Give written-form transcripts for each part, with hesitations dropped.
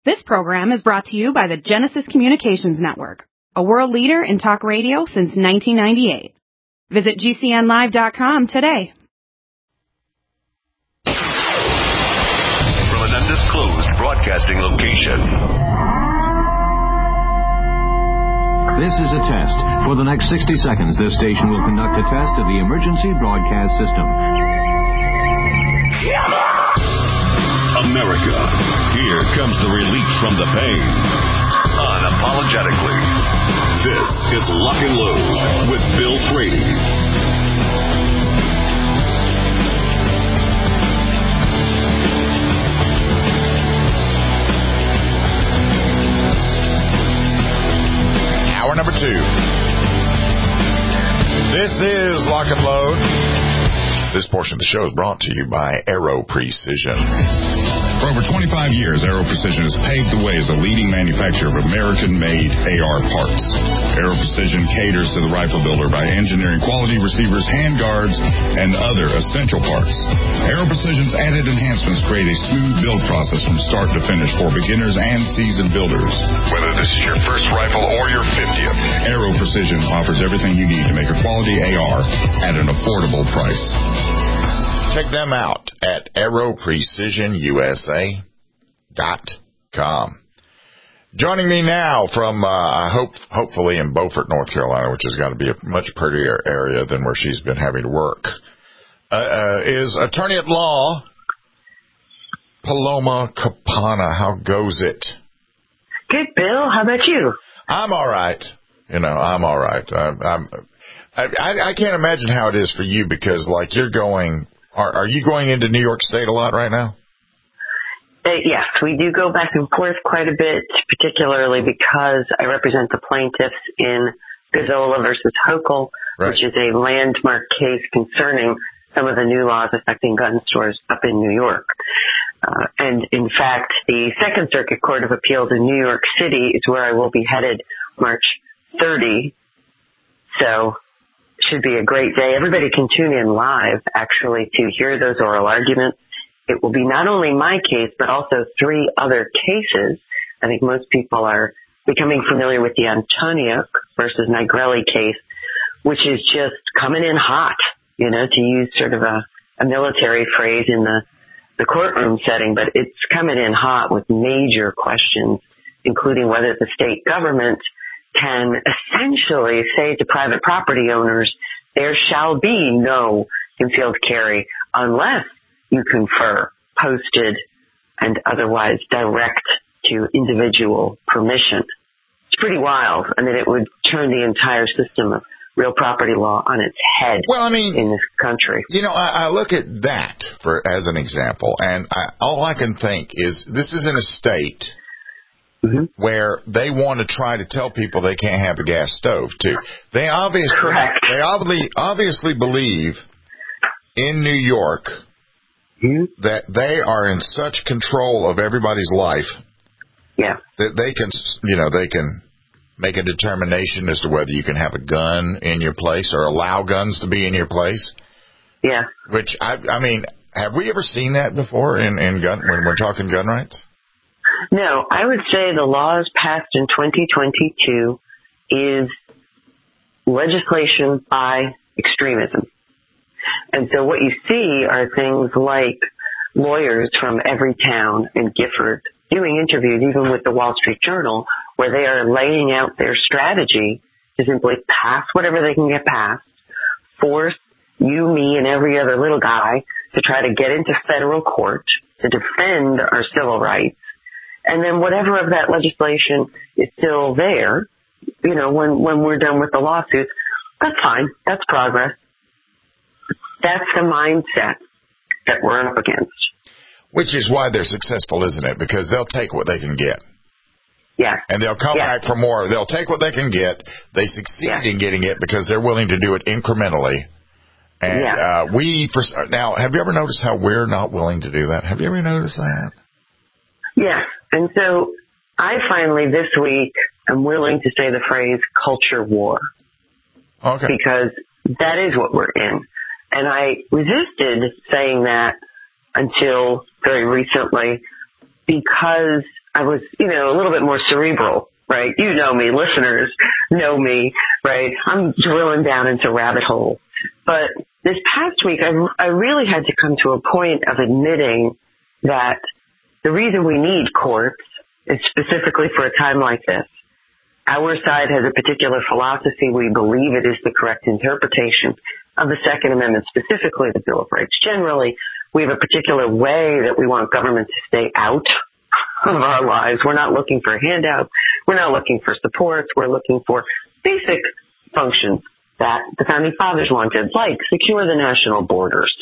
This program is brought to you by the Genesis Communications Network, a world leader in talk radio since 1998. Visit GCNlive.com today. From an undisclosed broadcasting location. This is a test. For the next 60 seconds, this station will conduct a test of the emergency broadcast system. America, here comes the relief from the pain. Unapologetically. This is Lock and Load with Bill Frady. Hour number 2. This is Lock and Load. This portion of the show is brought to you by Aero Precision. For over 25 years, Aero Precision has paved the way as a leading manufacturer of American-made AR parts. Aero Precision caters to the rifle builder by engineering quality receivers, handguards, and other essential parts. Aero Precision's added enhancements create a smooth build process from start to finish for beginners and seasoned builders. Whether this is your first rifle or your 50th, Aero Precision offers everything you need to make a quality AR at an affordable price. Check them out at aeroprecisionusa.com. Joining me now from, hopefully in Beaufort, North Carolina, which has got to be a much prettier area than where she's been having to work, is attorney at law, Paloma Campana. How goes it? Good, Bill. How about you? I'm all right. I'm all right. I can't imagine how it is for you because, like, you're going... Are you going into New York State a lot right now? Yes, we do go back and forth quite a bit, particularly because I represent the plaintiffs in Gazzola versus Hochul, right, which is a landmark case concerning some of the new laws affecting gun stores up in New York. And in fact, the Second Circuit Court of Appeals in New York City is where I will be headed March 30. So should be a great day. Everybody can tune in live, actually, to hear those oral arguments. It will be not only my case, but also 3 other cases. I think most people are becoming familiar with the Antoniuk versus Nigrelli case, which is just coming in hot, to use sort of a military phrase in the courtroom setting, but it's coming in hot with major questions, including whether the state government can essentially say to private property owners, there shall be no concealed carry unless you confer posted and otherwise direct to individual permission. It's pretty wild. I mean, it would turn the entire system of real property law on its head in this country. I look at that as an example, and all I can think is this is in a state where they want to try to tell people they can't have a gas stove, too. They obviously believe in New York that they are in such control of everybody's life that they can make a determination as to whether you can have a gun in your place or allow guns to be in your place. Yeah. Which, I mean, have we ever seen that before when we're talking gun rights? No, I would say the laws passed in 2022 is legislation by extremism. And so what you see are things like lawyers from every town in Gifford doing interviews, even with the Wall Street Journal, where they are laying out their strategy to simply pass whatever they can get passed, force you, me, and every other little guy to try to get into federal court to defend our civil rights. And then whatever of that legislation is still there, when we're done with the lawsuits, that's fine. That's progress. That's the mindset that we're up against. Which is why they're successful, isn't it? Because they'll take what they can get. Yeah. And they'll come back for more. They'll take what they can get. They succeed in getting it because they're willing to do it incrementally. And now, have you ever noticed how we're not willing to do that? Have you ever noticed that? Yes. And so I finally this week am willing to say the phrase culture war. Okay. Because that is what we're in. And I resisted saying that until very recently because I was, a little bit more cerebral, right? You know me, listeners know me, right? I'm drilling down into rabbit holes. But this past week, I really had to come to a point of admitting that the reason we need courts is specifically for a time like this. Our side has a particular philosophy. We believe it is the correct interpretation of the Second Amendment, specifically the Bill of Rights. Generally, we have a particular way that we want government to stay out of our lives. We're not looking for handouts. We're not looking for supports. We're looking for basic functions that the Founding Fathers wanted, like secure the national borders.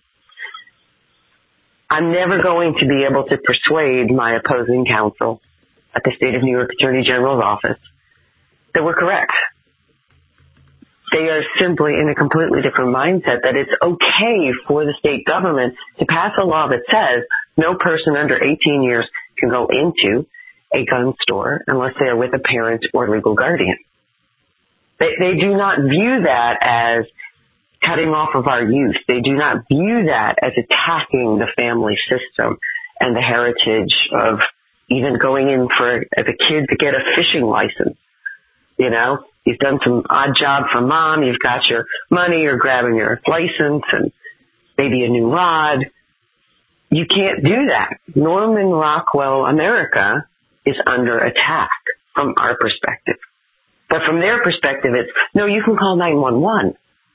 I'm never going to be able to persuade my opposing counsel at the State of New York Attorney General's office that we're correct. They are simply in a completely different mindset that it's okay for the state government to pass a law that says no person under 18 years can go into a gun store unless they are with a parent or legal guardian. They do not view that as cutting off of our youth. They do not view that as attacking the family system and the heritage of even going in as a kid to get a fishing license. You've done some odd job for mom. You've got your money. You're grabbing your license and maybe a new rod. You can't do that. Norman Rockwell America is under attack from our perspective. But from their perspective, it's, no, you can call 911.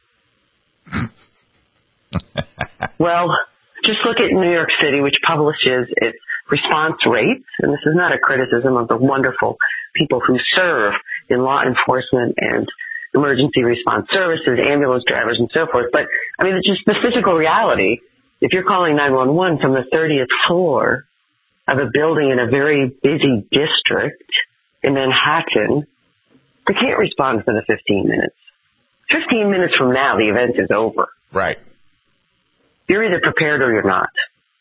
Well, just look at New York City, which publishes its response rates, and this is not a criticism of the wonderful people who serve in law enforcement and emergency response services, ambulance drivers, and so forth. But, it's just the physical reality. If you're calling 911 from the 30th floor of a building in a very busy district in Manhattan, they can't respond within the 15 minutes. 15 minutes from now, the event is over. Right. You're either prepared or you're not.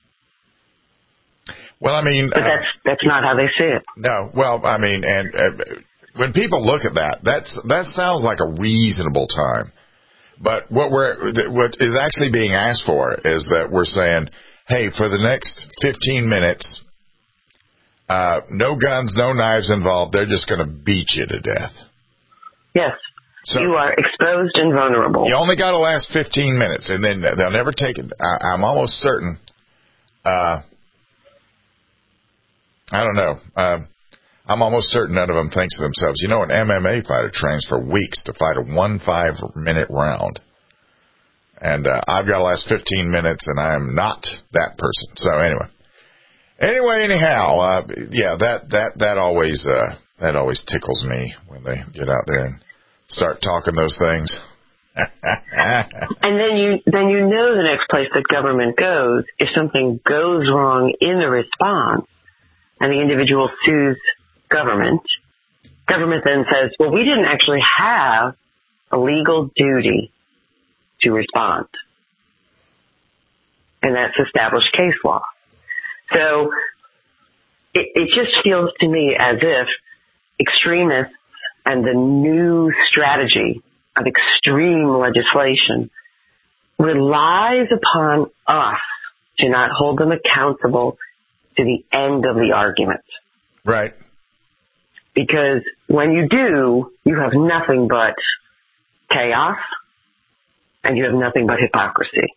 Well, but that's not how they see it. No. Well, and when people look at that sounds like a reasonable time. But what is actually being asked for is that we're saying, hey, for the next 15 minutes, no guns, no knives involved. They're just going to beat you to death. Yes. So you are exposed and vulnerable. You only got to last 15 minutes, and then they'll never take it. I'm almost certain. I don't know. I'm almost certain none of them thinks to themselves, an MMA fighter trains for weeks to fight a 5-minute round. And I've got to last 15 minutes, and I am not that person. So anyhow, that always tickles me when they get out there and start talking those things. And then the next place that government goes, if something goes wrong in the response and the individual sues government then says, well, we didn't actually have a legal duty to respond. And that's established case law. So it just feels to me as if extremists and the new strategy of extreme legislation relies upon us to not hold them accountable to the end of the argument. Right. Because when you do, you have nothing but chaos and you have nothing but hypocrisy.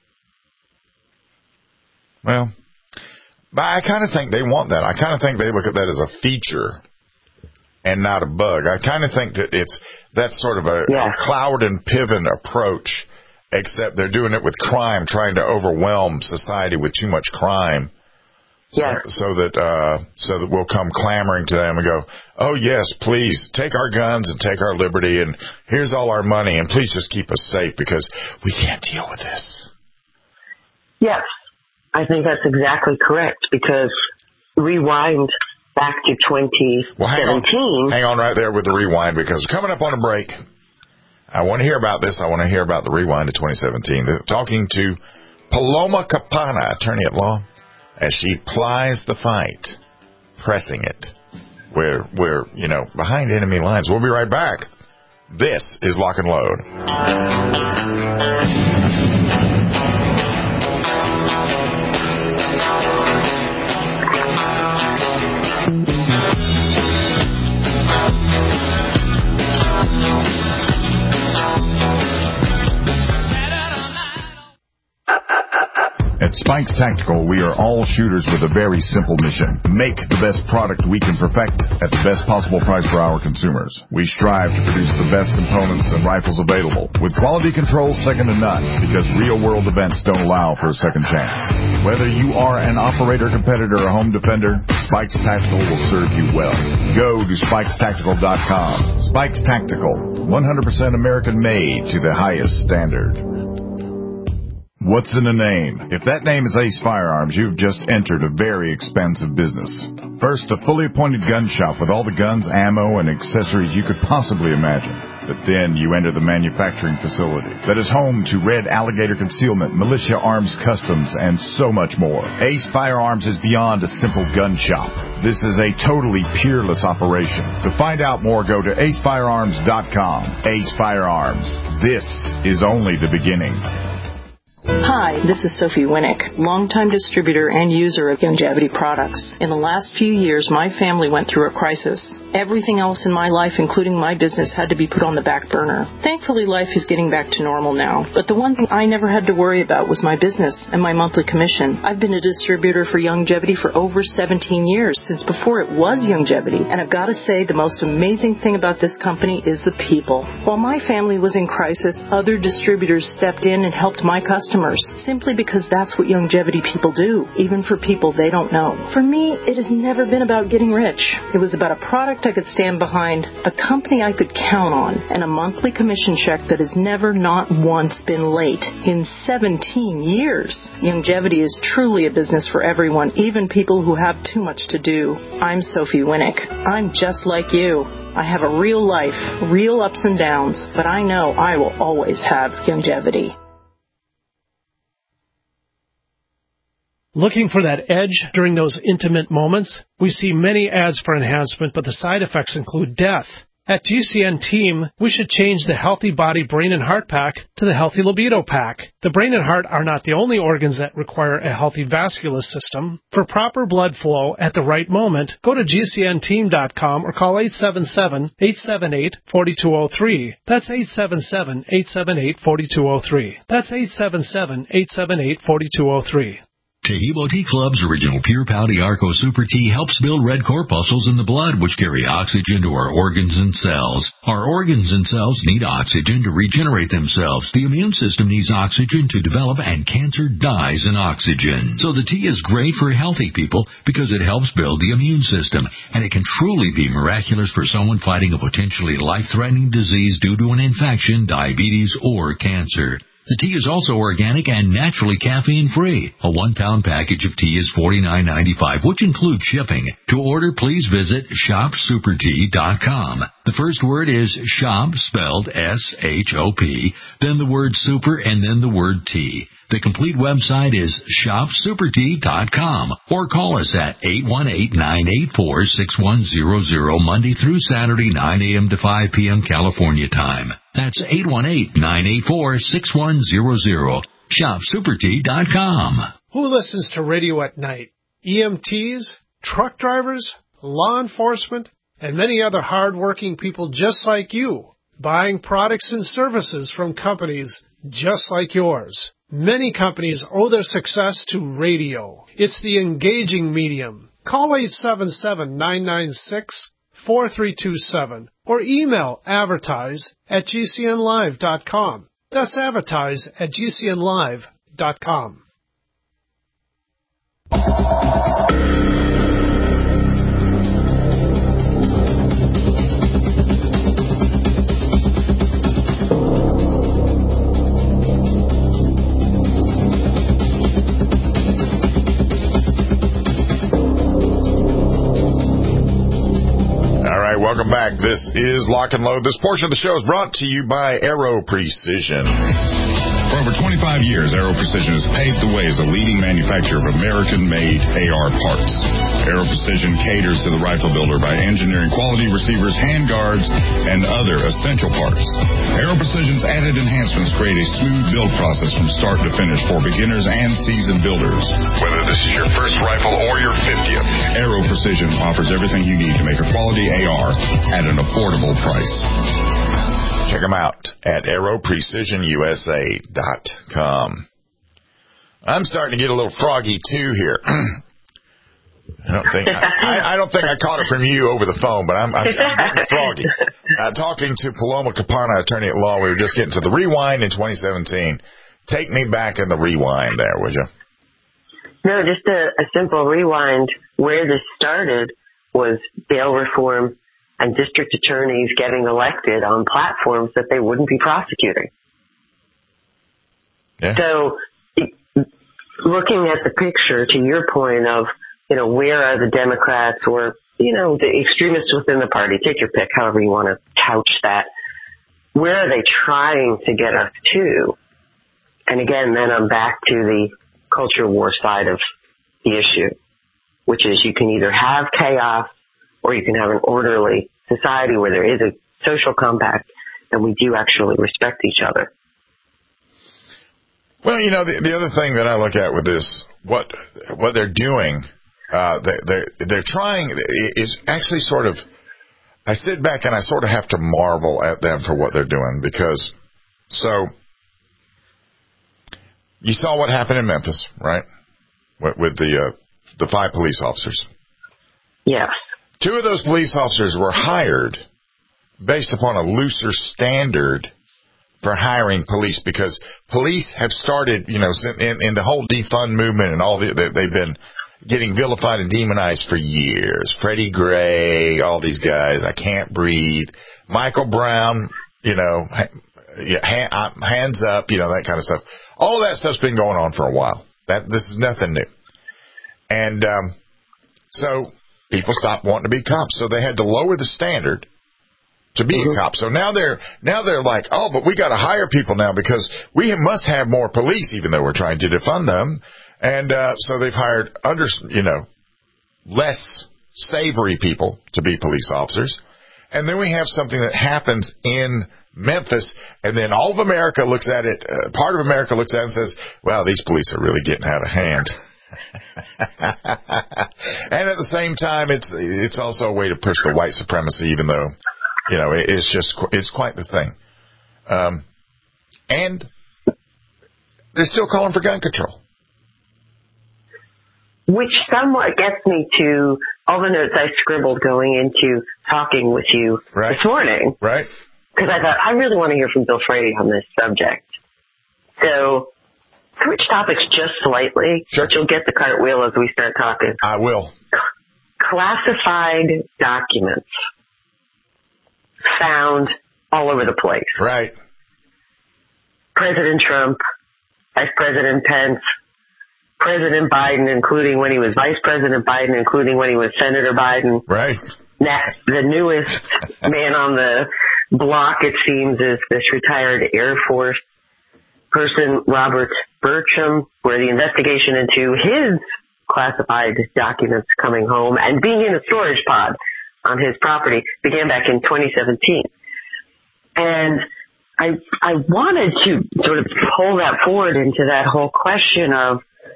Well, but I kind of think they want that. I kind of think they look at that as a feature and not a bug. I kind of think that that's sort of a Cloward and Piven approach, except they're doing it with crime, trying to overwhelm society with too much crime. So that we'll come clamoring to them and go, oh, yes, please take our guns and take our liberty, and here's all our money, and please just keep us safe because we can't deal with this. Yes, I think that's exactly correct, because rewind back to 2017. Well, hang on right there with the rewind, because we're coming up on a break. I want to hear about this. I want to hear about the rewind to 2017. Talking to Paloma Campana, attorney at law, as she plies the fight, pressing it. We're behind enemy lines. We'll be right back. This is Lock and Load. At Spikes Tactical, we are all shooters with a very simple mission. Make the best product we can perfect at the best possible price for our consumers. We strive to produce the best components and rifles available, with quality control second to none, because real-world events don't allow for a second chance. Whether you are an operator, competitor, or home defender, Spikes Tactical will serve you well. Go to SpikesTactical.com. Spikes Tactical, 100% American-made to the highest standard. What's in a name? If that name is Ace Firearms, you've just entered a very expensive business. First, a fully appointed gun shop with all the guns, ammo, and accessories you could possibly imagine. But then you enter the manufacturing facility that is home to Red Alligator Concealment, Militia Arms Customs, and so much more. Ace Firearms is beyond a simple gun shop. This is a totally peerless operation. To find out more, go to acefirearms.com. Ace Firearms. This is only the beginning. Hi, this is Sophie Winnick, longtime distributor and user of Youngevity products. In the last few years, my family went through a crisis. Everything else in my life, including my business, had to be put on the back burner. Thankfully, life is getting back to normal now. But the one thing I never had to worry about was my business and my monthly commission. I've been a distributor for Youngevity for over 17 years, since before it was Youngevity. And I've got to say, the most amazing thing about this company is the people. While my family was in crisis, other distributors stepped in and helped my customers, simply because that's what Youngevity people do, even for people they don't know. For me, it has never been about getting rich. It was about a product I could stand behind, a company I could count on, and a monthly commission check that has never, not once, been late in 17 years. Youngevity is truly a business for everyone, even people who have too much to do. I'm Sophie Winnick. I'm just like you. I have a real life, real ups and downs, but I know I will always have Youngevity. Looking for that edge during those intimate moments? We see many ads for enhancement, but the side effects include death. At GCN Team, we should change the Healthy Body, Brain, and Heart Pack to the Healthy Libido Pack. The brain and heart are not the only organs that require a healthy vascular system. For proper blood flow at the right moment, go to GCNteam.com or call 877-878-4203. That's 877-878-4203. That's 877-878-4203. Tehebo Tea Club's original Pure Pouty Arco Super Tea helps build red corpuscles in the blood, which carry oxygen to our organs and cells. Our organs and cells need oxygen to regenerate themselves. The immune system needs oxygen to develop, and cancer dies in oxygen. So the tea is great for healthy people because it helps build the immune system, and it can truly be miraculous for someone fighting a potentially life-threatening disease due to an infection, diabetes, or cancer. The tea is also organic and naturally caffeine-free. A 1-pound package of tea is $49.95, which includes shipping. To order, please visit ShopSuperTea.com. The first word is shop, spelled S-H-O-P, then the word super, and then the word tea. The complete website is ShopSuperTea.com, or call us at 818-984-6100, Monday through Saturday, 9 a.m. to 5 p.m. California time. That's 818-984-6100. ShopSuperTea.com. Who listens to radio at night? EMTs, truck drivers, law enforcement, and many other hard-working people just like you, buying products and services from companies just like yours. Many companies owe their success to radio. It's the engaging medium. Call 877-996-4327 or email advertise@gcnlive.com. That's advertise@gcnlive.com. Welcome back. This is Lock and Load. This portion of the show is brought to you by Aero Precision. For over 25 years, Aero Precision has paved the way as a leading manufacturer of American-made AR parts. Aero Precision caters to the rifle builder by engineering quality receivers, handguards, and other essential parts. Aero Precision's added enhancements create a smooth build process from start to finish for beginners and seasoned builders. Whether this is your first rifle or your 50th, Aero Precision offers everything you need to make a quality AR at an affordable price. Check them out at AeroPrecisionUSA.com. I'm starting to get a little froggy too here. I don't think I caught it from you over the phone, but I'm getting froggy. Talking to Paloma Capana, attorney at law, we were just getting to the rewind in 2017. Take me back in the rewind there, would you? No, just a simple rewind. Where this started was bail reform and district attorneys getting elected on platforms that they wouldn't be prosecuting. Yeah. So looking at the picture, to your point of, where are the Democrats or, the extremists within the party, take your pick, however you want to couch that. Where are they trying to get us to? And again, then I'm back to the culture war side of the issue, which is you can either have chaos or you can have an orderly society where there is a social compact and we do actually respect each other. Well, the other thing that I look at with this, what they're doing, they're trying is actually sort of, I sit back and I sort of have to marvel at them for what they're doing because, so you saw what happened in Memphis, right? With the 5 police officers. Yes. 2 of those police officers were hired based upon a looser standard for hiring police because police have started, in the whole defund movement and all they've been getting vilified and demonized for years. Freddie Gray, all these guys, I Can't Breathe, Michael Brown, hands up, that kind of stuff. All of that stuff's been going on for a while. This is nothing new. And so people stopped wanting to be cops, so they had to lower the standard to be a cop. So now they're like, oh, but we got to hire people now because we must have more police, even though we're trying to defund them. And so they've hired less savory people to be police officers. And then we have something that happens in Memphis, and then all of America looks at it. Part of America looks at it and says, "Wow, these police are really getting out of hand." And at the same time, it's also a way to push the white supremacy, even though it's quite the thing. And they're still calling for gun control. Which somewhat gets me to all the notes I scribbled going into talking with you this morning. Right. Because I thought, I really want to hear from Bill Frady on this subject. So, switch topics just slightly. Sure. But you'll get the cartwheel as we start talking. I will. Classified documents found all over the place. Right. President Trump, Vice President Pence, President Biden, including when he was Vice President Biden, including when he was Senator Biden. Right. The newest man on the block, it seems, is this retired Air Force person, Robert Burcham, where the investigation into his classified documents coming home and being in a storage pod on his property began back in 2017. And I wanted to sort of pull that forward into that whole question of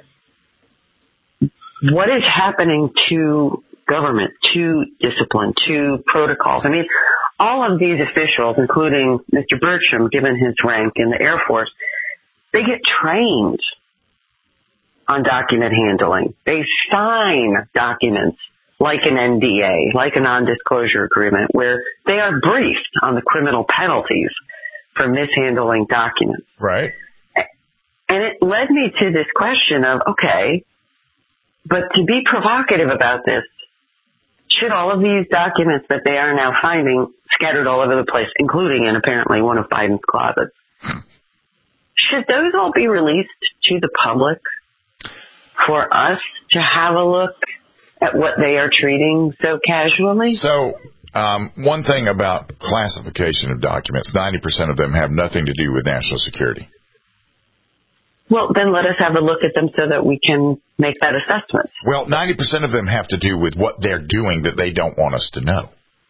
what is happening to government, to discipline, to protocols. I mean, all of these officials, including Mr. Burcham, given his rank in the Air Force, they get trained on document handling. They sign documents like an NDA, like a non-disclosure agreement, where they are briefed on the criminal penalties for mishandling documents. Right. And it led me to this question of, okay, but to be provocative about this, should all of these documents that they are now finding scattered all over the place, including in apparently one of Biden's closets, should those all be released to the public for us to have a look at what they are treating so casually? So, one thing about classification of documents, 90% of them have nothing to do with national security. Well, then let us have a look at them so that we can make that assessment. Well, 90% of them have to do with what they're doing that they don't want us to know.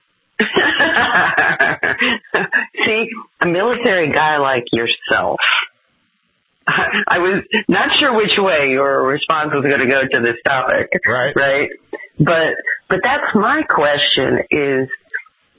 See, a military guy like yourself, I was not sure which way your response was going to go to this topic. Right. Right? But that's my question is,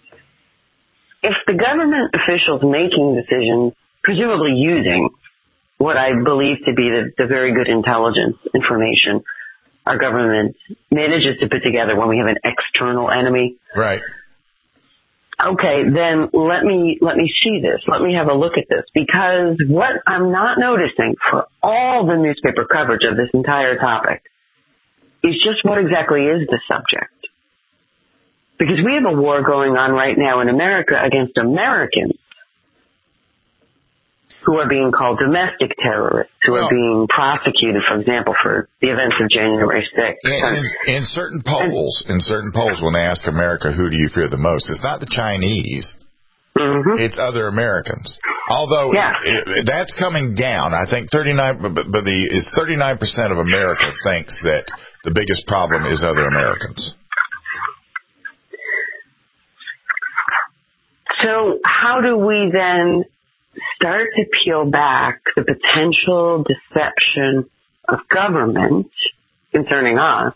if the government officials making decisions, presumably using what I believe to be the very good intelligence information our government manages to put together when we have an external enemy. Right. Okay, then let me see this. Let me have a look at this, because what I'm not noticing for all the newspaper coverage of this entire topic is just what exactly is the subject. Because we have a war going on right now in America against Americans who are being called domestic terrorists, who are being prosecuted, for example, for the events of January 6th. In certain polls, when they ask America, who do you fear the most, it's not the Chinese. Mm-hmm. It's other Americans. Although that's coming down. I think 39% of America thinks that the biggest problem is other Americans. So how do we then start to peel back the potential deception of government concerning us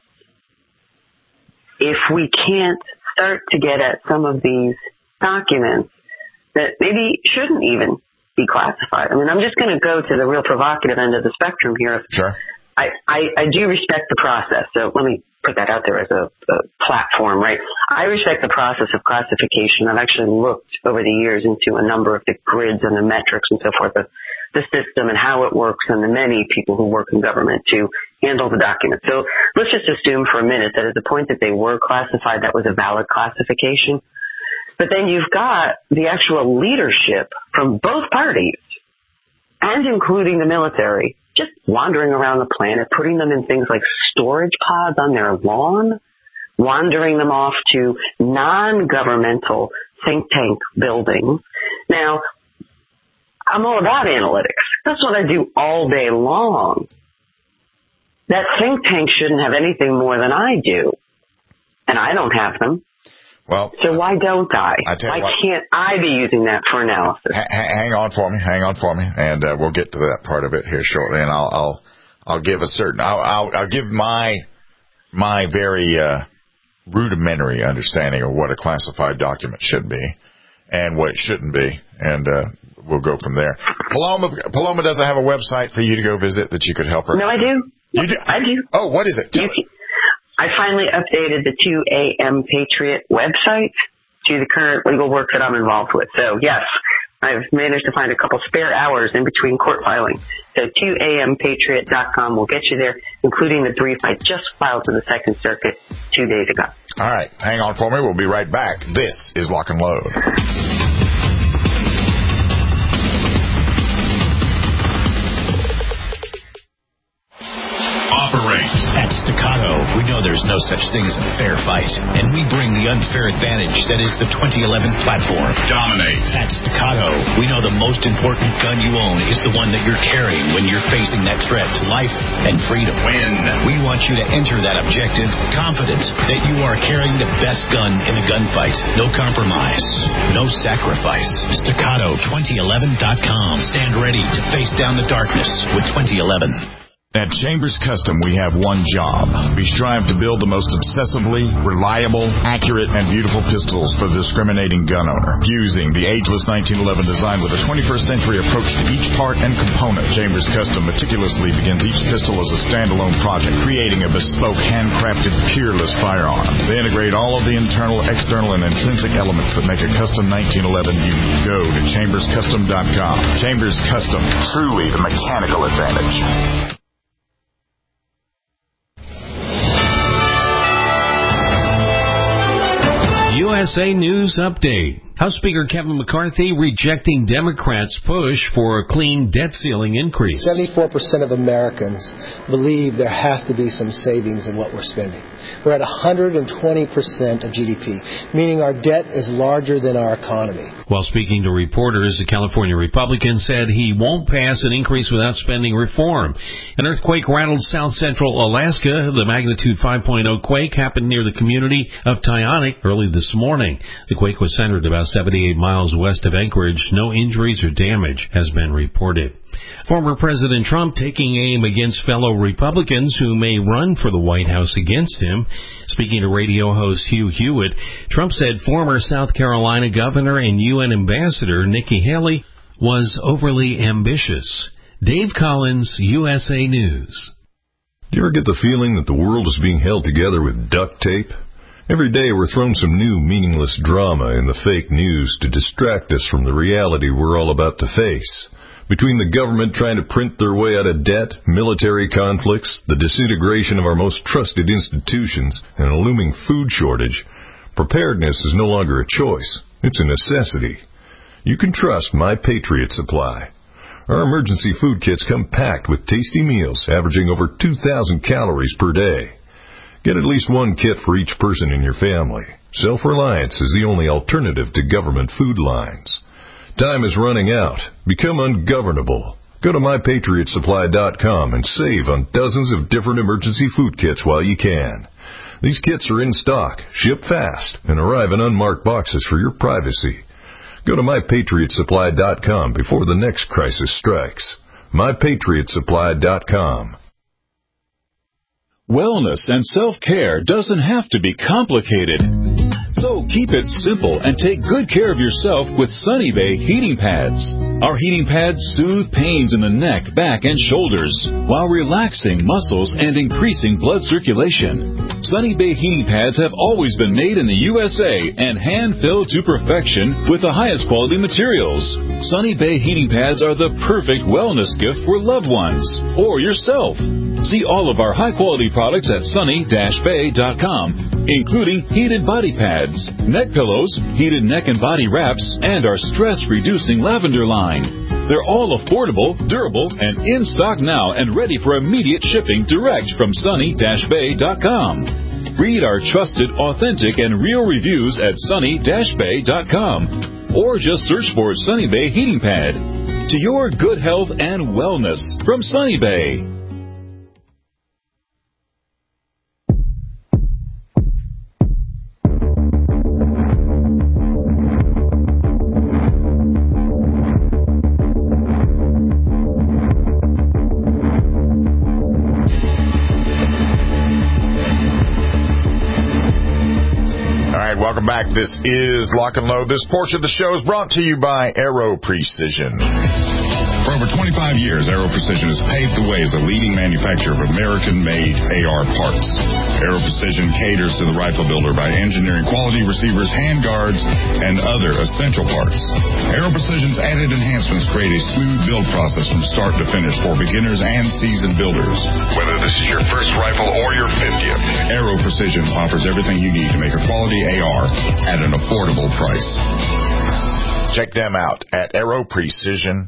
if we can't start to get at some of these documents that maybe shouldn't even be classified? I mean, I'm just going to go to the real provocative end of the spectrum here. Sure. I do respect the process, so let me put that out there as a platform, right? I respect the process of classification. I've actually looked over the years into a number of the grids and the metrics and so forth of the system and how it works and the many people who work in government to handle the documents. So let's just assume for a minute that at the point that they were classified, that was a valid classification. But then you've got the actual leadership from both parties, and including the military, just wandering around the planet, putting them in things like storage pods on their lawn, wandering them off to non-governmental think tank buildings. Now, I'm all about analytics. That's what I do all day long. That think tank shouldn't have anything more than I do, and I don't have them. Well, so why don't I? Why can't I be using that for analysis? Hang on for me, and we'll get to that part of it here shortly. And I'll give I'll give my very rudimentary understanding of what a classified document should be and what it shouldn't be, and we'll go from there. Paloma doesn't have a website for you to go visit that you could help her. No, I do. You do? I do. Oh, what is it? I finally updated the 2AM Patriot website to the current legal work that I'm involved with. So, yes, I've managed to find a couple spare hours in between court filing. So 2ampatriot.com will get you there, including the brief I just filed to the Second Circuit 2 days ago. All right. Hang on for me. We'll be right back. This is Lock and Load. At Staccato, we know there's no such thing as a fair fight, and we bring the unfair advantage that is the 2011 platform. Dominate. At Staccato, we know the most important gun you own is the one that you're carrying when you're facing that threat to life and freedom. Win. We want you to enter that objective confident that you are carrying the best gun in the gunfight. No compromise, no sacrifice. Staccato2011.com. Stand ready to face down the darkness with 2011. At Chambers Custom, we have one job. We strive to build the most obsessively reliable, accurate, and beautiful pistols for the discriminating gun owner. Fusing the ageless 1911 design with a 21st century approach to each part and component, Chambers Custom meticulously begins each pistol as a standalone project, creating a bespoke, handcrafted, peerless firearm. They integrate all of the internal, external, and intrinsic elements that make a custom 1911 unique. Go to chamberscustom.com. Chambers Custom, truly the mechanical advantage. USA News Update. House Speaker Kevin McCarthy rejecting Democrats' push for a clean debt ceiling increase. 74% of Americans believe there has to be some savings in what we're spending. We're at 120% of GDP, meaning our debt is larger than our economy. While speaking to reporters, the California Republican said he won't pass an increase without spending reform. An earthquake rattled south central Alaska. The magnitude 5.0 quake happened near the community of Tyonek early this morning. The quake was centered about 78 miles west of Anchorage. No injuries or damage has been reported. Former President Trump taking aim against fellow Republicans who may run for the White House against him. Speaking to radio host Hugh Hewitt, Trump said former South Carolina governor and UN ambassador Nikki Haley was overly ambitious. Dave Collins, USA News. Do you ever get the feeling that the world is being held together with duct tape? Every day we're thrown some new meaningless drama in the fake news to distract us from the reality we're all about to face. Between the government trying to print their way out of debt, military conflicts, the disintegration of our most trusted institutions, and a looming food shortage, preparedness is no longer a choice. It's a necessity. You can trust My Patriot Supply. Our emergency food kits come packed with tasty meals averaging over 2,000 calories per day. Get at least one kit for each person in your family. Self-reliance is the only alternative to government food lines. Time is running out. Become ungovernable. Go to MyPatriotSupply.com and save on dozens of different emergency food kits while you can. These kits are in stock, ship fast, and arrive in unmarked boxes for your privacy. Go to MyPatriotSupply.com before the next crisis strikes. MyPatriotSupply.com. Wellness and self-care doesn't have to be complicated. So keep it simple and take good care of yourself with Sunny Bay heating pads. Our heating pads soothe pains in the neck, back, and shoulders while relaxing muscles and increasing blood circulation. Sunny Bay heating pads have always been made in the USA and hand-filled to perfection with the highest quality materials. Sunny Bay heating pads are the perfect wellness gift for loved ones or yourself. See all of our high-quality products at sunny-bay.com, including heated body pads, neck pillows, heated neck and body wraps, and our stress-reducing lavender line. They're all affordable, durable, and in stock now and ready for immediate shipping direct from sunny-bay.com. Read our trusted, authentic, and real reviews at sunny-bay.com or just search for Sunny Bay Heating Pad. To your good health and wellness from Sunny Bay. Welcome back. This is Lock and Load. This portion of the show is brought to you by Aero Precision. For over 25 years, Aero Precision has paved the way as a leading manufacturer of American-made AR parts. Aero Precision caters to the rifle builder by engineering quality receivers, handguards, and other essential parts. Aero Precision's added enhancements create a smooth build process from start to finish for beginners and seasoned builders. Whether this is your first rifle or your 50th, Aero Precision offers everything you need to make a quality AR at an affordable price. Check them out at AeroPrecisionUSA.com.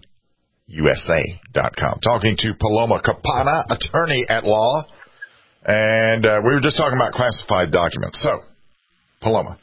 Talking to Paloma Capana, attorney at law, and we were just talking about classified documents. So, Paloma,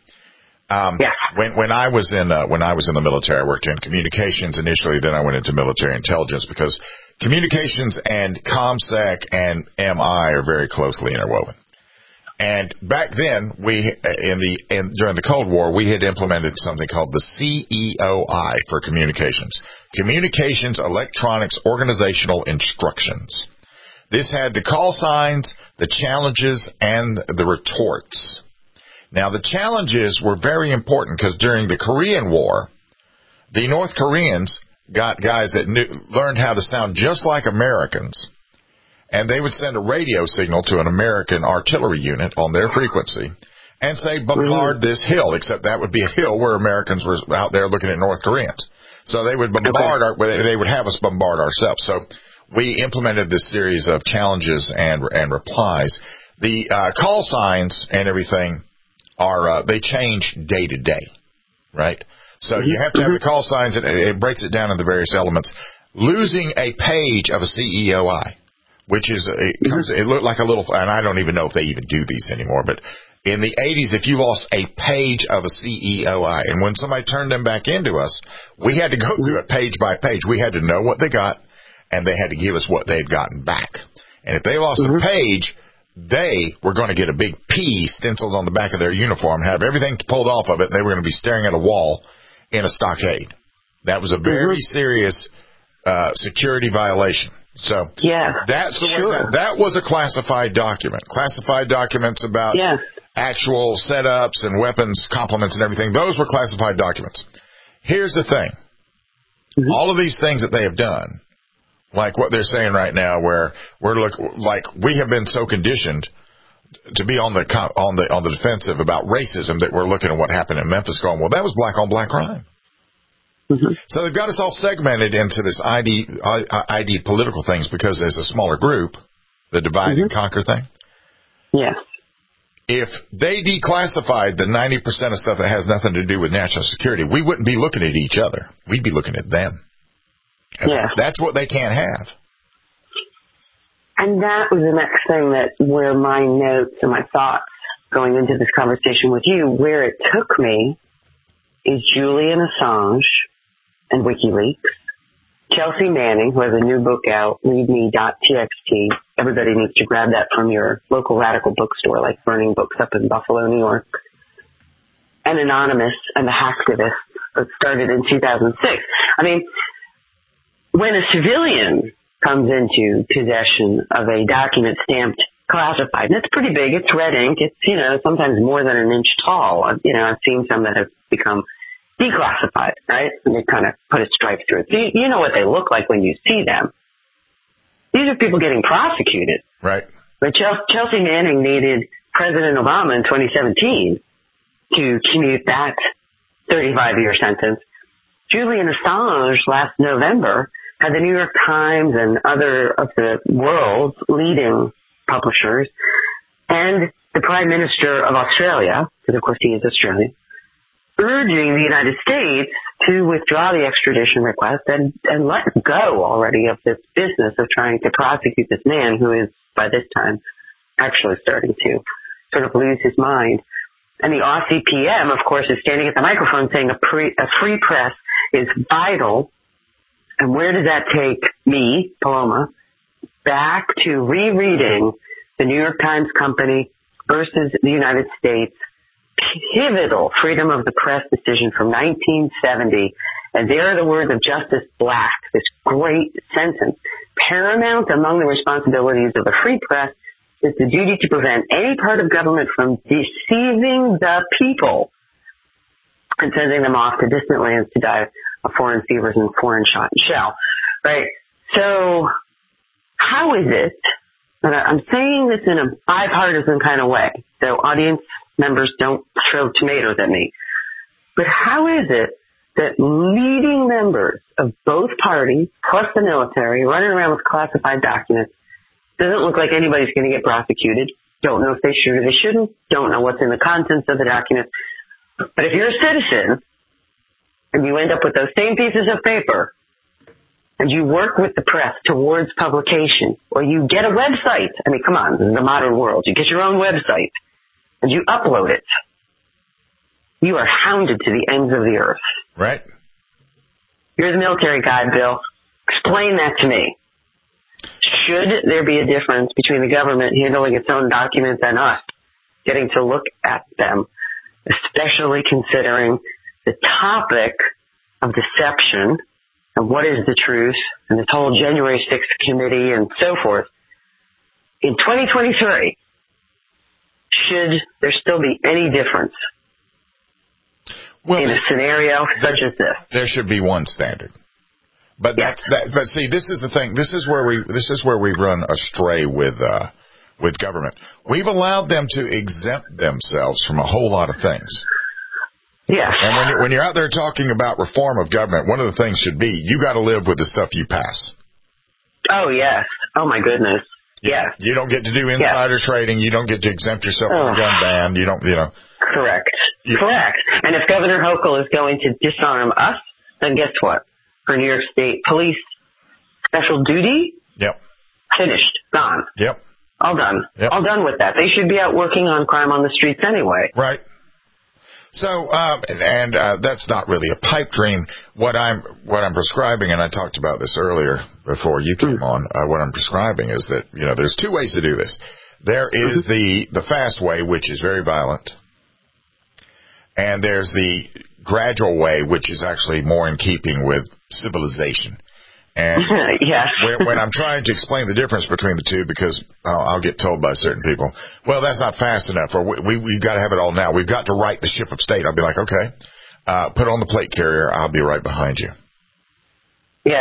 when I was in the military, I worked in communications initially. Then I went into military intelligence because communications and ComSec and MI are very closely interwoven. And back then, during the Cold War, we had implemented something called the CEOI for communications. Communications Electronics Organizational Instructions. This had the call signs, the challenges, and the retorts. Now, the challenges were very important because during the Korean War, the North Koreans got guys that learned how to sound just like Americans. And they would send a radio signal to an American artillery unit on their frequency and say, bombard this hill, except that would be a hill where Americans were out there looking at North Koreans. So they would they would have us bombard ourselves. So we implemented this series of challenges and replies. The call signs and everything they change day to day, right? So you have to have the call signs, and it breaks it down into various elements. Losing a page of a CEOI, which is, it looked like a little, and I don't even know if they even do these anymore, but in the 80s, if you lost a page of a CEOI, and when somebody turned them back into us, we had to go through it page by page. We had to know what they got, and they had to give us what they had gotten back. And if they lost a page, they were going to get a big P stenciled on the back of their uniform, have everything pulled off of it, and they were going to be staring at a wall in a stockade. That was a very serious security violation. So that's the way that was a classified document. Classified documents about actual setups and weapons complements and everything. Those were classified documents. Here's the thing. All of these things that they have done like what they're saying right now, where we have been so conditioned to be on the defensive about racism that we're looking at what happened in Memphis, going, well, that was black on black crime. Mm-hmm. So they've got us all segmented into this ID political things because there's a smaller group, the divide and conquer thing. Yes. If they declassified the 90% of stuff that has nothing to do with national security, we wouldn't be looking at each other. We'd be looking at them. Yeah. That's what they can't have. And that was the next thing where my notes and my thoughts going into this conversation with you, where it took me is Julian Assange and WikiLeaks, Chelsea Manning, who has a new book out, readme.txt. Everybody needs to grab that from your local radical bookstore, like Burning Books up in Buffalo, New York. And Anonymous and the Hacktivists that started in 2006. I mean, when a civilian comes into possession of a document stamped classified, and it's pretty big, it's red ink, it's, sometimes more than an inch tall. I've seen some that have become declassified, right? And they kind of put a stripe through it. So you know what they look like when you see them. These are people getting prosecuted. Right. But Chelsea Manning needed President Obama in 2017 to commute that 35-year sentence. Julian Assange last November had the New York Times and other of the world's leading publishers and the Prime Minister of Australia, because of course he is Australian, urging the United States to withdraw the extradition request and let go already of this business of trying to prosecute this man who is, by this time, actually starting to sort of lose his mind. And the Aussie PM, of course, is standing at the microphone saying a free press is vital. And where does that take me, Paloma, back to rereading the New York Times Company versus the United States pivotal freedom of the press decision from 1970. And there are the words of Justice Black, this great sentence. Paramount among the responsibilities of a free press is the duty to prevent any part of government from deceiving the people and sending them off to distant lands to die of foreign fevers and foreign shot and shell. Right? So how is it, and I'm saying this in a bipartisan kind of way, so audience members don't throw tomatoes at me, but how is it that leading members of both parties, plus the military, running around with classified documents, doesn't look like anybody's going to get prosecuted, don't know if they should or they shouldn't, don't know what's in the contents of the document. But if you're a citizen and you end up with those same pieces of paper and you work with the press towards publication, or you get a website, I mean, come on, this is the modern world, you get your own website, and you upload it, you are hounded to the ends of the earth. Right. You're the military guy, Bill. Explain that to me. Should there be a difference between the government handling its own documents and us getting to look at them, especially considering the topic of deception and what is the truth and this whole January 6th committee and so forth? In 2023, should there still be any difference in a scenario such as this? There should be one standard. But but see, this is the thing. This is where we run astray with government. We've allowed them to exempt themselves from a whole lot of things. Yes. And when you're out there talking about reform of government, one of the things should be you got to live with the stuff you pass. Oh yes. Oh my goodness. Yes. You don't get to do insider trading. You don't get to exempt yourself from a gun ban. You don't. Correct. Correct. And if Governor Hochul is going to disarm us, then guess what? For New York State Police special duty, finished, gone. All done. All done with that. They should be out working on crime on the streets anyway. Right. So, that's not really a pipe dream. What I'm prescribing, and I talked about this earlier before you came on, what I'm prescribing is that, there's two ways to do this. There is the fast way, which is very violent, and there's the gradual way, which is actually more in keeping with civilization. And when I'm trying to explain the difference between the two, because I'll get told by certain people, well, that's not fast enough, or we've got to have it all now. We've got to right the ship of state. I'll be like, okay, put on the plate carrier. I'll be right behind you. Yes.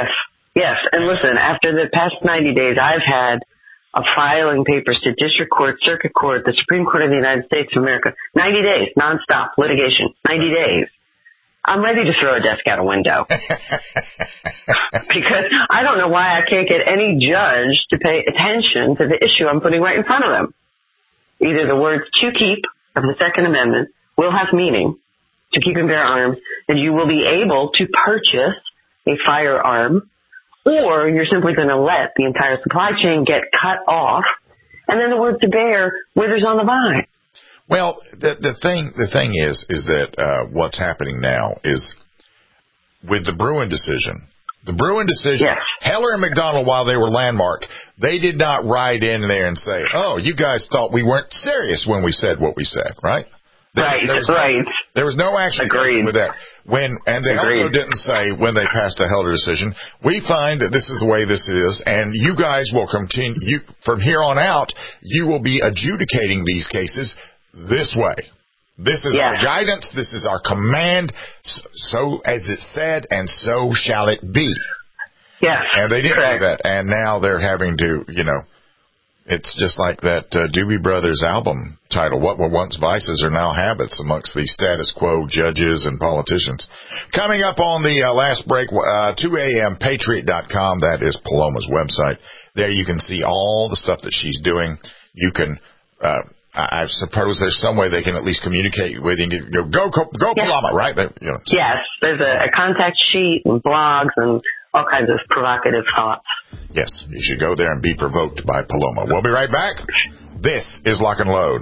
Yes, and listen, after the past 90 days, I've had filing papers to district court, circuit court, the Supreme Court of the United States of America. 90 days, nonstop litigation, 90 days. I'm ready to throw a desk out a window. Because I don't know why I can't get any judge to pay attention to the issue I'm putting right in front of them. Either the words "to keep" of the Second Amendment will have meaning, to keep and bear arms, and you will be able to purchase a firearm, or you're simply going to let the entire supply chain get cut off, and then the word "to bear" withers on the vine. Well, the thing is that what's happening now is with the Bruen decision. The Bruen decision, yes. Heller and McDonald, while they were landmark, they did not ride in there and say, "Oh, you guys thought we weren't serious when we said what we said," right? There was no action with that. They also didn't say when they passed the Heller decision, "We find that this is the way this is, and you guys will continue from here on out. You will be adjudicating these cases this way. This is our guidance. This is our command. So as it said, and so shall it be." Yes, and they didn't do that, and now they're having to, it's just like that Doobie Brothers album title, "What were once vices are now habits" amongst the status quo judges and politicians. Coming up on the last break, 2 a.m. Patriot.com. That is Paloma's website. There you can see all the stuff that she's doing. You can, I suppose there's some way they can at least communicate with you and go Paloma, right? Yes, there's a contact sheet and blogs and all kinds of provocative thoughts. Yes, you should go there and be provoked by Paloma. We'll be right back. This is Lock and Load.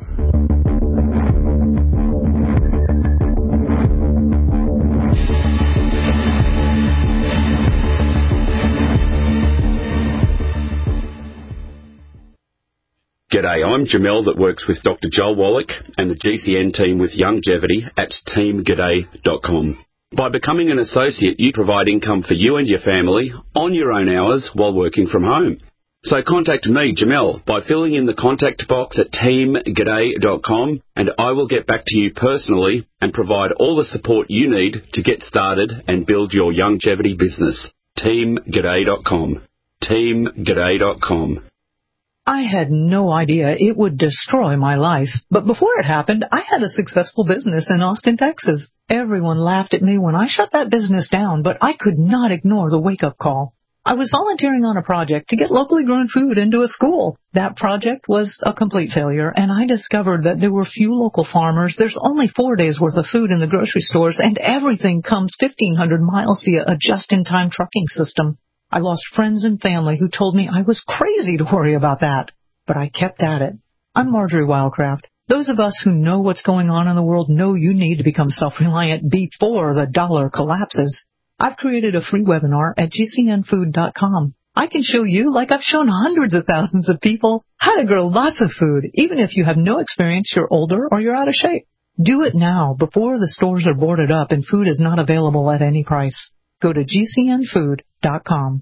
G'day, I'm Jamel that works with Dr. Joel Wallach and the GCN team with Longevity at teamg'day.com. By becoming an associate, you provide income for you and your family on your own hours while working from home. So contact me, Jamel, by filling in the contact box at teamg'day.com, and I will get back to you personally and provide all the support you need to get started and build your longevity business. teamg'day.com. teamg'day.com. I had no idea it would destroy my life. But before it happened, I had a successful business in Austin, Texas. Everyone laughed at me when I shut that business down, but I could not ignore the wake-up call. I was volunteering on a project to get locally grown food into a school. That project was a complete failure, and I discovered that there were few local farmers. There's only 4 days' worth of food in the grocery stores, and everything comes 1,500 miles via a just-in-time trucking system. I lost friends and family who told me I was crazy to worry about that. But I kept at it. I'm Marjorie Wildcraft. Those of us who know what's going on in the world know you need to become self-reliant before the dollar collapses. I've created a free webinar at gcnfood.com. I can show you, like I've shown hundreds of thousands of people, how to grow lots of food, even if you have no experience, you're older, or you're out of shape. Do it now before the stores are boarded up and food is not available at any price. Go to gcnfood.com.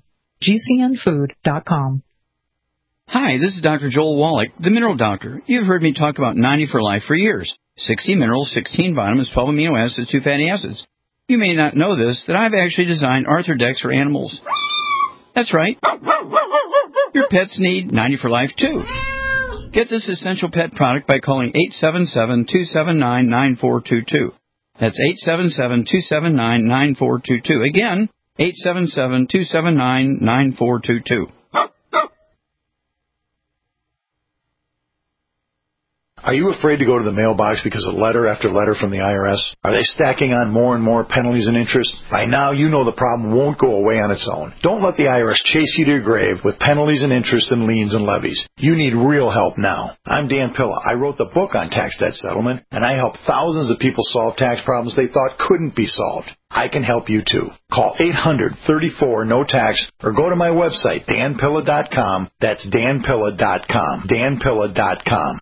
gcnfood.com. Hi, this is Dr. Joel Wallach, the Mineral Doctor. You've heard me talk about 90 for Life for years. 60 minerals, 16 vitamins, 12 amino acids, 2 fatty acids. You may not know this, that I've actually designed Arthrodex for animals. That's right. Your pets need 90 for Life, too. Get this essential pet product by calling 877-279-9422. That's 877-279-9422. Again, 877-279-9422. Are you afraid to go to the mailbox because of letter after letter from the IRS? Are they stacking on more and more penalties and interest? By now, you know the problem won't go away on its own. Don't let the IRS chase you to your grave with penalties and interest and liens and levies. You need real help now. I'm Dan Pilla. I wrote the book on tax debt settlement, and I help thousands of people solve tax problems they thought couldn't be solved. I can help you too. Call 800-34-NO-TAX or go to my website, danpilla.com. That's danpilla.com. danpilla.com.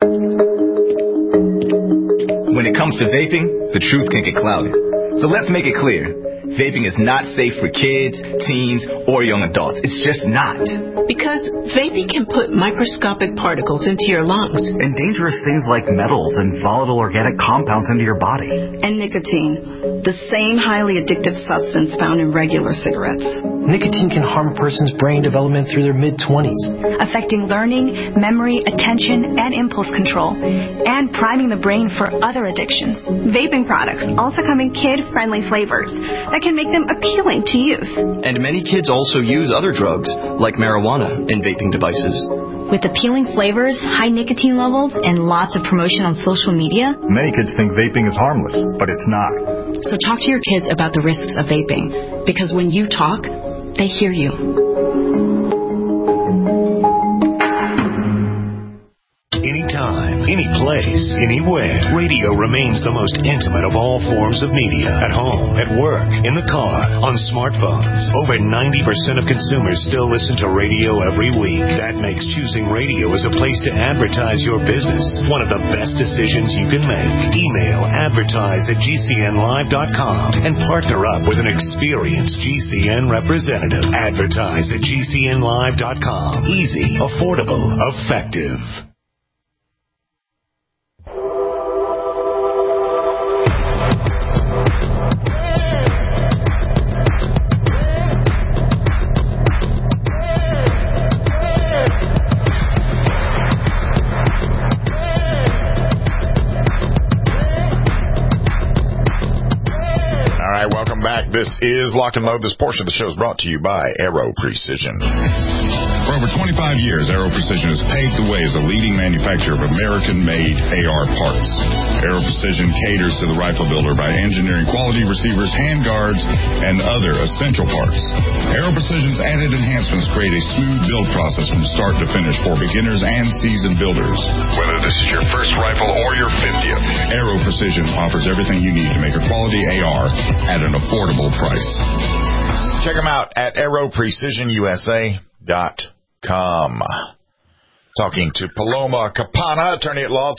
When it comes to vaping, the truth can get clouded. So let's make it clear. Vaping is not safe for kids, teens, or young adults. It's just not. Because vaping can put microscopic particles into your lungs. And dangerous things like metals and volatile organic compounds into your body. And nicotine, the same highly addictive substance found in regular cigarettes. Nicotine can harm a person's brain development through their mid-20s, affecting learning, memory, attention, and impulse control, and priming the brain for other addictions. Vaping products also come in kid-friendly flavors that can make them appealing to youth. And many kids also use other drugs, like marijuana, in vaping devices. With appealing flavors, high nicotine levels, and lots of promotion on social media, many kids think vaping is harmless, but it's not. So talk to your kids about the risks of vaping, because when you talk, they hear you. Anytime, any place, anywhere, radio remains the most intimate of all forms of media. At home, at work, in the car, on smartphones. Over 90% of consumers still listen to radio every week. That makes choosing radio as a place to advertise your business one of the best decisions you can make. Email advertise@gcnlive.com and partner up with an experienced GCN representative. Advertise at gcnlive.com. Easy, affordable, effective. This is Lock and Load. This portion of the show is brought to you by Aero Precision. For over 25 years, Aero Precision has paved the way as a leading manufacturer of American-made AR parts. Aero Precision caters to the rifle builder by engineering quality receivers, handguards, and other essential parts. Aero Precision's added enhancements create a smooth build process from start to finish for beginners and seasoned builders. Whether this is your first rifle or your 50th, Aero Precision offers everything you need to make a quality AR at an affordable price. Check them out at aeroprecisionusa.com. Talking to Paloma Capana, attorney at law,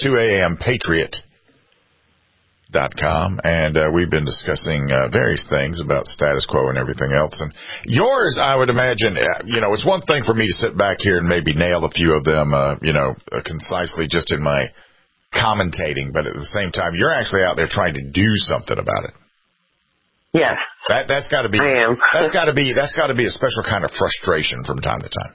2ampatriot.com. And we've been discussing various things about status quo and everything else. And yours, I would imagine, it's one thing for me to sit back here and maybe nail a few of them, concisely just in my commentating. But at the same time, you're actually out there trying to do something about it. Yes. That's got to be. I am. That's got to be a special kind of frustration from time to time.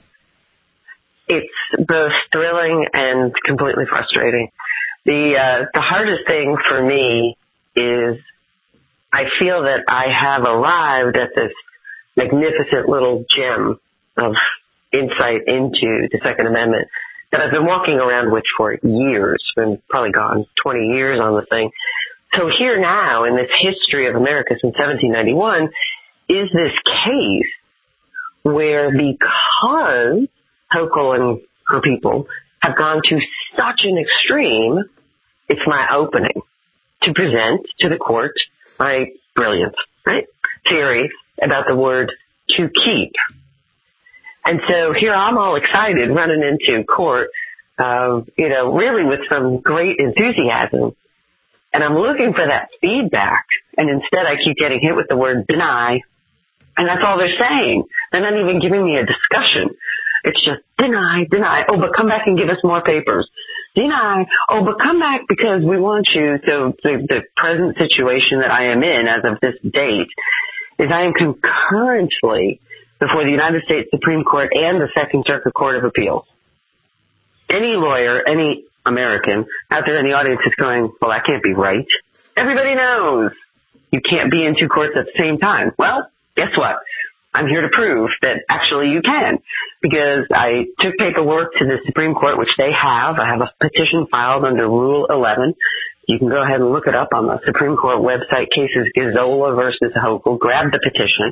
It's both thrilling and completely frustrating. The hardest thing for me is I feel that I have arrived at this magnificent little gem of insight into the Second Amendment that I've been walking around with for years. Been probably gone 20 years on the thing. So here now, in this history of America since 1791, is this case where because Hochul and her people have gone to such an extreme, it's my opening to present to the court my brilliant, theory about the word to keep. And so here I'm all excited running into court, really with some great enthusiasm. And I'm looking for that feedback, and instead I keep getting hit with the word deny, and that's all they're saying. They're not even giving me a discussion. It's just deny. Oh, but come back and give us more papers. Deny. Oh, but come back because we want you. So the present situation that I am in as of this date is I am concurrently before the United States Supreme Court and the Second Circuit Court of Appeals. Any lawyer, any American out there in the audience is going, well, that can't be right. Everybody knows you can't be in two courts at the same time. Well, guess what? I'm here to prove that actually you can, because I took paperwork to the Supreme Court, which they have. I have a petition filed under Rule 11. You can go ahead and look it up on the Supreme Court website, cases Gazzola versus Hochul. Grab the petition.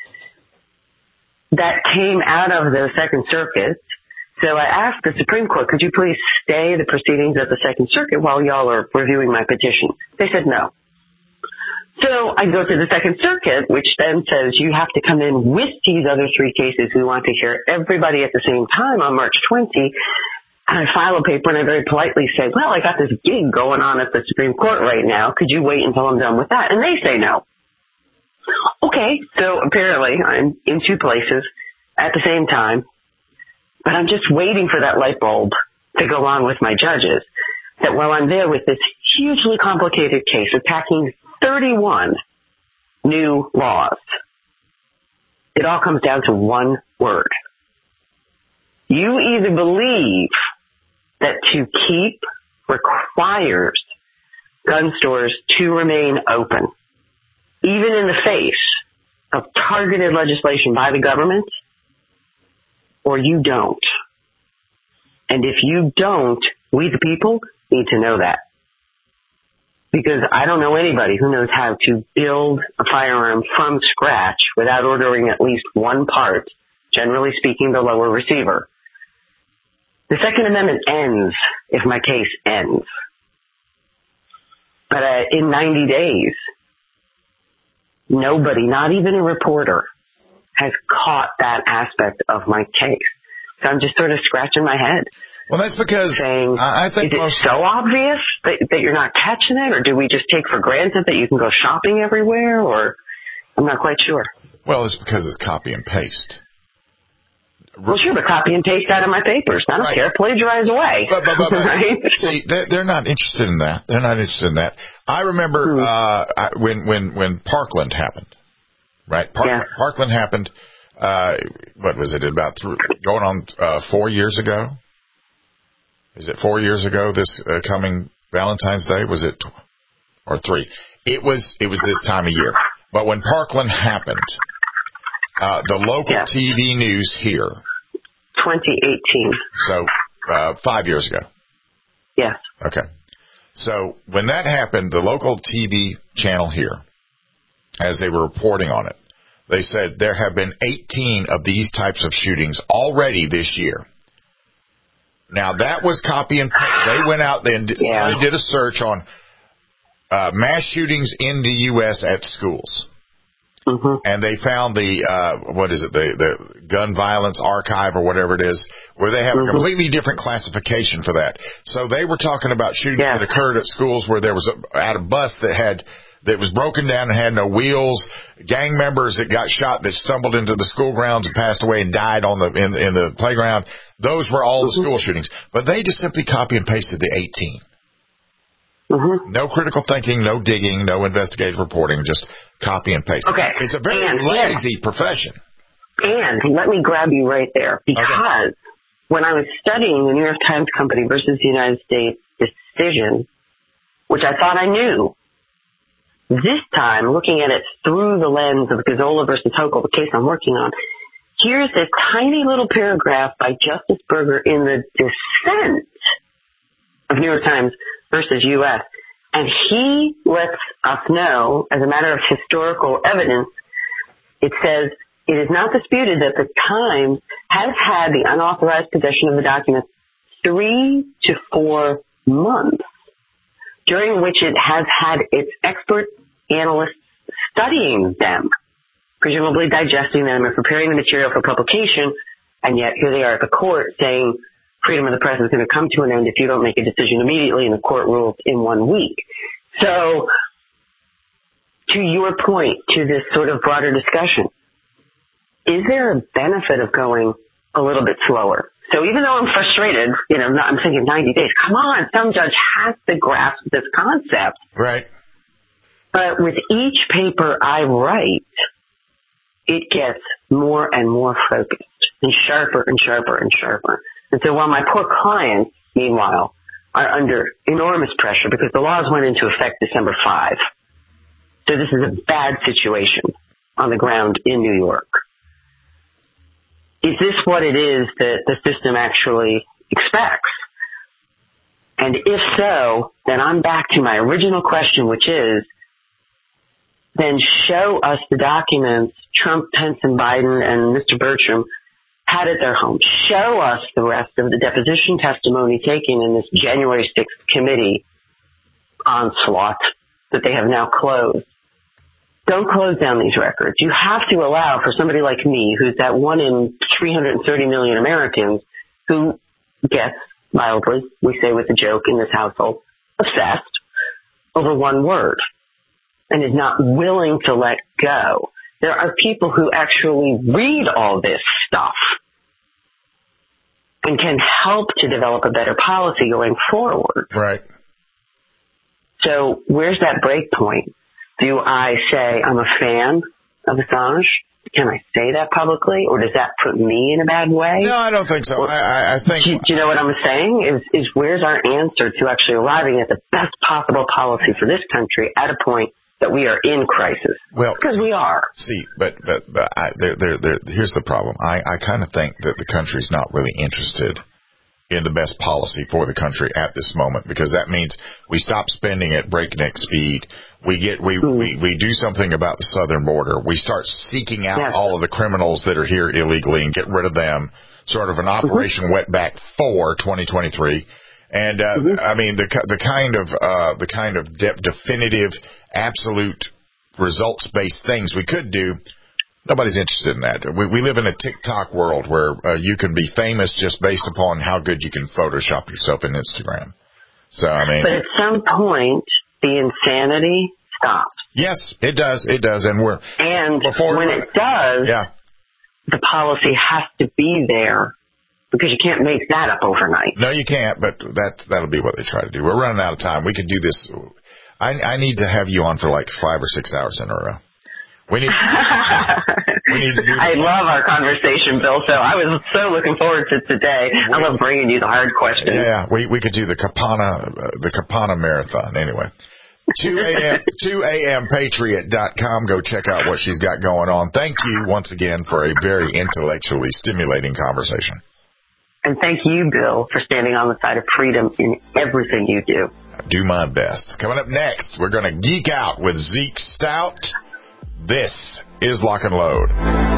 That came out of the Second Circuit. So I asked the Supreme Court, could you please stay the proceedings at the Second Circuit while y'all are reviewing my petition? They said no. So I go to the Second Circuit, which then says you have to come in with these other three cases. We want to hear everybody at the same time on March 20. And I file a paper and I very politely say, well, I got this gig going on at the Supreme Court right now. Could you wait until I'm done with that? And they say no. Okay, so apparently I'm in two places at the same time. But I'm just waiting for that light bulb to go on with my judges, that while I'm there with this hugely complicated case attacking 31 new laws, it all comes down to one word. You either believe that to keep requires gun stores to remain open, even in the face of targeted legislation by the government, or you don't. And if you don't, we the people need to know that. Because I don't know anybody who knows how to build a firearm from scratch without ordering at least one part, generally speaking, the lower receiver. The Second Amendment ends if my case ends. But in 90 days, nobody, not even a reporter, has caught that aspect of my case. So I'm just sort of scratching my head. Well, that's because saying, I think is it so obvious that you're not catching it, or do we just take for granted that you can go shopping everywhere, or I'm not quite sure. Well, it's because it's copy and paste. Well, sure, but copy and paste out of my papers. I don't care. Plagiarize away. But right? See, they're not interested in that. They're not interested in that. I remember when Parkland happened, right? Parkland happened, what was it, about going on 4 years ago? Is it 4 years ago, this coming Valentine's Day? Was it, or 3? It was this time of year. But when Parkland happened, the local TV news here. 2018. So, 5 years ago. Yes. Okay. So, when that happened, the local TV channel here, as they were reporting on it, they said there have been 18 of these types of shootings already this year. Now, that was copy and paste. They went out there and did a search on mass shootings in the U.S. at schools. Mm-hmm. And they found the gun violence archive or whatever it is, where they have a completely different classification for that. So they were talking about shootings that occurred at schools where there was a bus that was broken down and had no wheels, gang members that got shot that stumbled into the school grounds and passed away and died in the playground. Those were all the school shootings. But they just simply copy and pasted the 18. Mm-hmm. No critical thinking, no digging, no investigative reporting, just copy and paste. Okay. It's a very lazy profession. And let me grab you right there, because when I was studying the New York Times Company versus the United States decision, which I thought I knew, this time, looking at it through the lens of Gazzola versus Hochul, the case I'm working on, here's a tiny little paragraph by Justice Berger in the dissent of New York Times versus U.S. And he lets us know, as a matter of historical evidence, it says, it is not disputed that the Times has had the unauthorized possession of the documents 3 to 4 months, during which it has had its expert analysts studying them, presumably digesting them and preparing the material for publication, and yet here they are at the court saying freedom of the press is going to come to an end if you don't make a decision immediately, and the court rules in 1 week. So, to your point, to this sort of broader discussion, is there a benefit of going a little bit slower? So even though I'm frustrated, I'm thinking 90 days, come on, some judge has to grasp this concept. Right. But with each paper I write, it gets more and more focused and sharper and sharper and sharper. And so while my poor clients, meanwhile, are under enormous pressure because the laws went into effect December 5. So this is a bad situation on the ground in New York. Is this what it is that the system actually expects? And if so, then I'm back to my original question, which is, then show us the documents Trump, Pence, and Biden and Mr. Bertram had at their home. Show us the rest of the deposition testimony taken in this January 6th committee onslaught that they have now closed. Don't close down these records. You have to allow for somebody like me, who's that 1 in 330 million Americans who gets, mildly, we say with a joke in this household, obsessed over one word and is not willing to let go. There are people who actually read all this stuff and can help to develop a better policy going forward. Right. So where's that break point? Do I say I'm a fan of Assange Can I say that publicly, or does that put me in a bad way? No, I don't think so. I think... Do you know what I'm saying? Is where's our answer to actually arriving at the best possible policy for this country at a point that we are in crisis? Well, because we are. See, but here's the problem. I kind of think that the country's not really interested in the best policy for the country at this moment, because that means we stop spending at breakneck speed. We do something about the southern border. We start seeking out all of the criminals that are here illegally and get rid of them. Sort of an Operation Wetback for 2023. And I mean the kind of definitive, absolute results-based things we could do. Nobody's interested in that. We live in a TikTok world where you can be famous just based upon how good you can Photoshop yourself in Instagram. So I mean, but at some point, the insanity stops. Yes, it does. It does, and when it does, the policy has to be there, because you can't make that up overnight. No, you can't. But that'll be what they try to do. We're running out of time. We could do this. I need to have you on for like 5 or 6 hours in a row. We need to do I love our conversation, Bill, so I was so looking forward to today. I love bringing you the hard questions. Yeah, we could do the Kapana Marathon. Anyway, 2ampatriot.com. Go check out what she's got going on. Thank you once again for a very intellectually stimulating conversation. And thank you, Bill, for standing on the side of freedom in everything you do. I do my best. Coming up next, we're going to geek out with Zeke Stout. This is Lock and Load.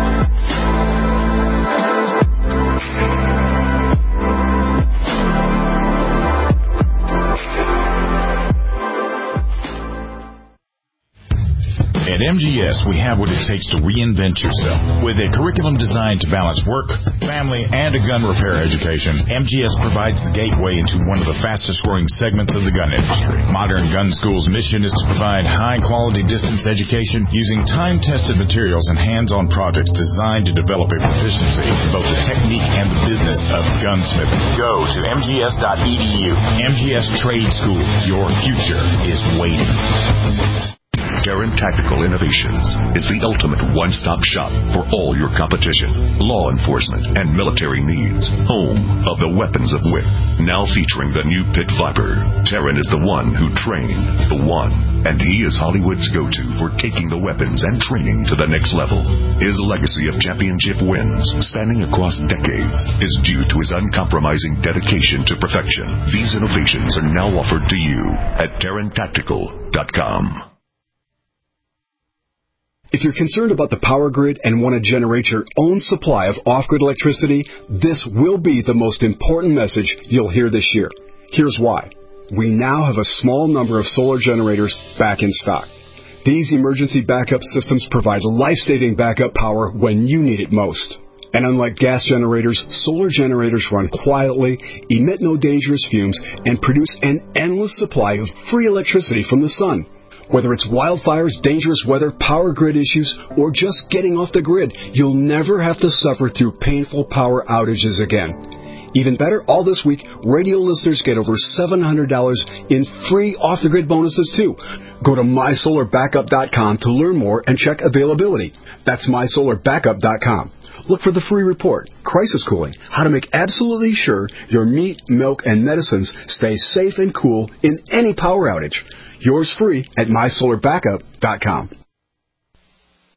At MGS, we have what it takes to reinvent yourself. With a curriculum designed to balance work, family, and a gun repair education, MGS provides the gateway into one of the fastest-growing segments of the gun industry. Modern Gun School's mission is to provide high-quality distance education using time-tested materials and hands-on projects designed to develop a proficiency in both the technique and the business of gunsmithing. Go to mgs.edu. MGS Trade School. Your future is waiting. Taran Tactical Innovations is the ultimate one-stop shop for all your competition, law enforcement, and military needs. Home of the weapons of WIC. Now featuring the new Pit Viper. Taran is the one who trained the one, and he is Hollywood's go-to for taking the weapons and training to the next level. His legacy of championship wins, spanning across decades, is due to his uncompromising dedication to perfection. These innovations are now offered to you at TaranTactical.com. If you're concerned about the power grid and want to generate your own supply of off-grid electricity, this will be the most important message you'll hear this year. Here's why. We now have a small number of solar generators back in stock. These emergency backup systems provide life-saving backup power when you need it most. And unlike gas generators, solar generators run quietly, emit no dangerous fumes, and produce an endless supply of free electricity from the sun. Whether it's wildfires, dangerous weather, power grid issues, or just getting off the grid, you'll never have to suffer through painful power outages again. Even better, all this week, radio listeners get over $700 in free off-the-grid bonuses, too. Go to MySolarBackup.com to learn more and check availability. That's MySolarBackup.com. Look for the free report, Crisis Cooling, how to make absolutely sure your meat, milk, and medicines stay safe and cool in any power outage. Yours free at MySolarBackup.com.